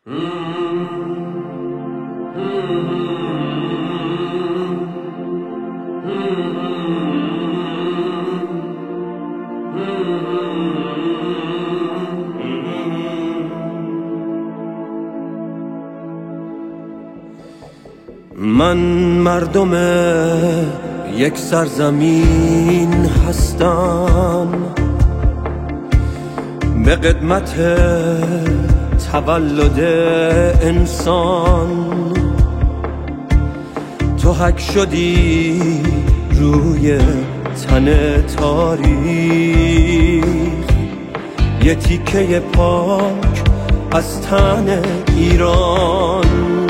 من مردم یک سرزمین هستم، به قدمت تولد انسان تو حک شدی روی تن تاریخ، یه تیکه پاک از تن ایران.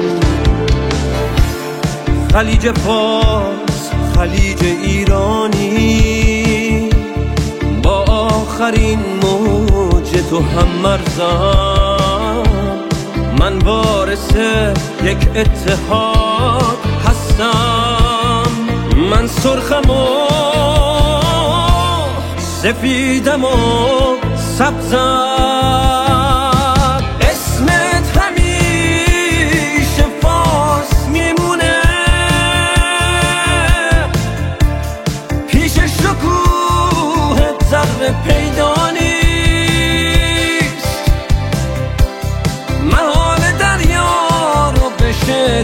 خلیج فارس، خلیج ایرانی، با آخرین موج تو هم مرزم. من وارث یک اتحاد هستم، من سرخم و سفیدم و سبزم. اسمت همیشه فارس میمونه، پیش شکوه ذره پیدا نیست. محال دریا رو بشه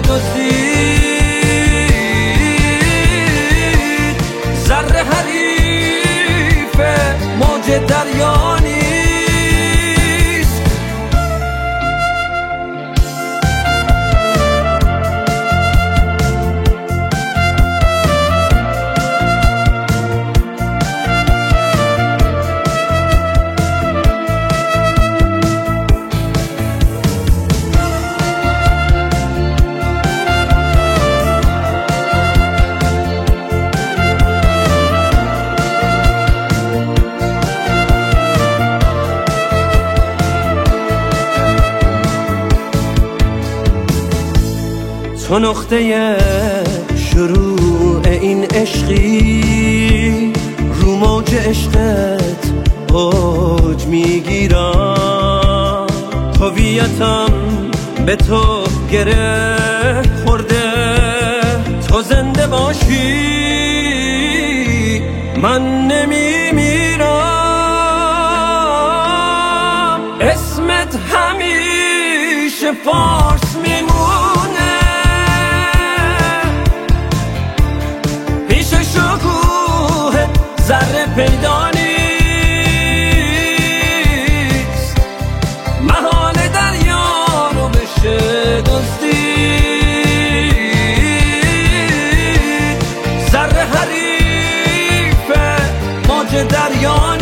دزدید، ذره حریف موج دریا نیست. تو نقطه شروع این عشقی، رو موج عشقت اوج میگیرم. هویتم به تو گره خورده، تو زنده باشی من نمیمیرم. اسمت همیشه فارس میمونه، ذره پیدا نیست. محال دریا رو بشه دزدید، ذره حریف موج دریا نیست.